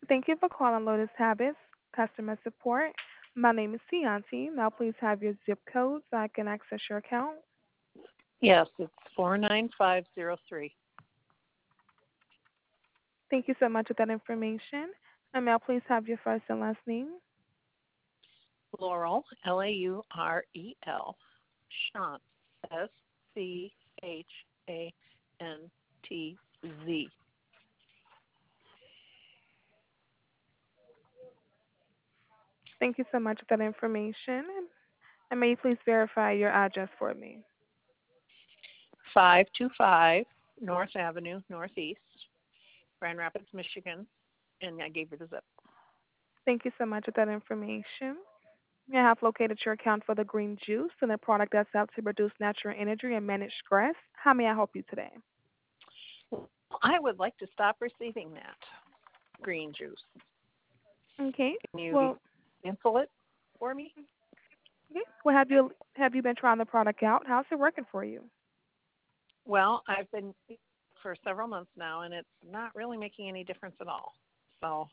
Thank you for calling Lotus Habits customer support. My name is Tianti. Now please have your zip code so I can access your account. Yes, it's 49503. Thank you so much for that information. And may I please have your first and last name? Laurel, Laurel. Shantz, Schantz. Thank you so much for that information. And may you please verify your address for me? 525 North Avenue, Northeast, Grand Rapids, Michigan, and I gave you the zip. Thank you so much for that information. I have located your account for the green juice and a product that's out to reduce natural energy and manage stress. How may I help you today? I would like to stop receiving that green juice. Okay. Can you Well, cancel it for me? okay. Well, have you been trying the product out? How's it working for you? Well, I've been for several months now, and it's not really making any difference at all. So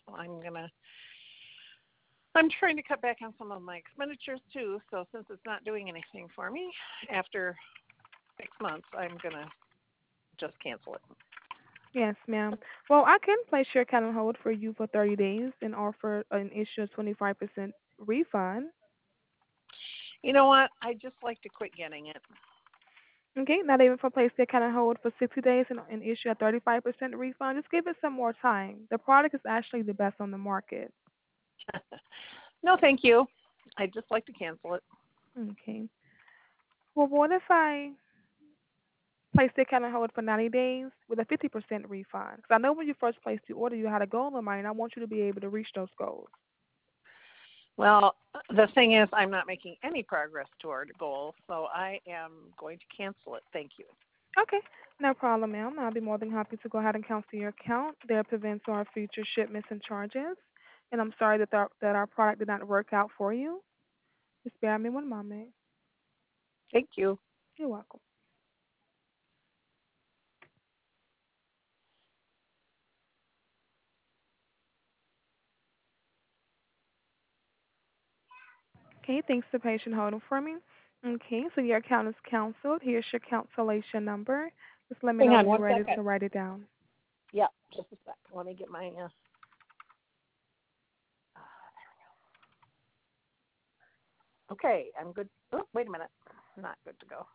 I'm trying to cut back on some of my expenditures too. So since it's not doing anything for me after 6 months, I'm gonna just cancel it. Yes, ma'am. Well, I can place your account on hold for you for 30 days and offer an issue of 25% refund. You know what? I just like to quit getting it. Okay, not even for place the account on hold for 60 days and issue a 35% refund. Just give it some more time. The product is actually the best on the market. No, thank you. I just like to cancel it. Okay. Well, what if I place the account on hold for 90 days with a 50% refund? Because I know when you first placed the order, you had a goal in mind. I want you to be able to reach those goals. Well, the thing is, I'm not making any progress toward a goal, so I am going to cancel it. Thank you. Okay, no problem, ma'am. I'll be more than happy to go ahead and cancel your account. That prevents our future shipments and charges. And I'm sorry that our product did not work out for you. Just bear me one moment. Thank you. You're welcome. Okay, thanks for patient holding for me. Okay, so your account is canceled. Here's your cancellation number. Just let me Hang know on when you're one ready second. to write it down. Yeah, just a sec. Let me get my. Okay, I'm good. Oh, wait a minute. Not good to go.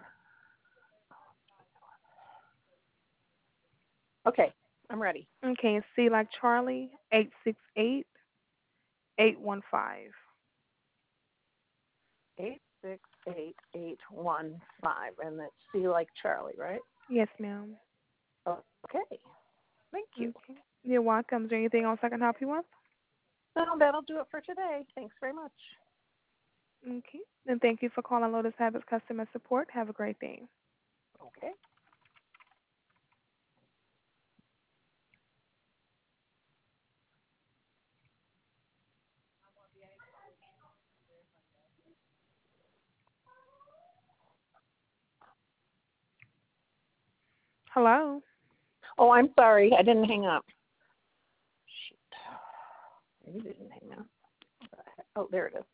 Okay, I'm ready. Okay, C like Charlie, 868-815. 868-815, and that's C like Charlie, right? Yes, ma'am. Okay, thank you. Okay. You're welcome. Is there anything else I can help you with? Well, that'll do it for today. Thanks very much. Okay. And thank you for calling Lotus Habits Customer Support. Have a great day. Okay. Hello. Oh, I'm sorry. I didn't hang up. Shoot. You didn't hang up. Oh, there it is.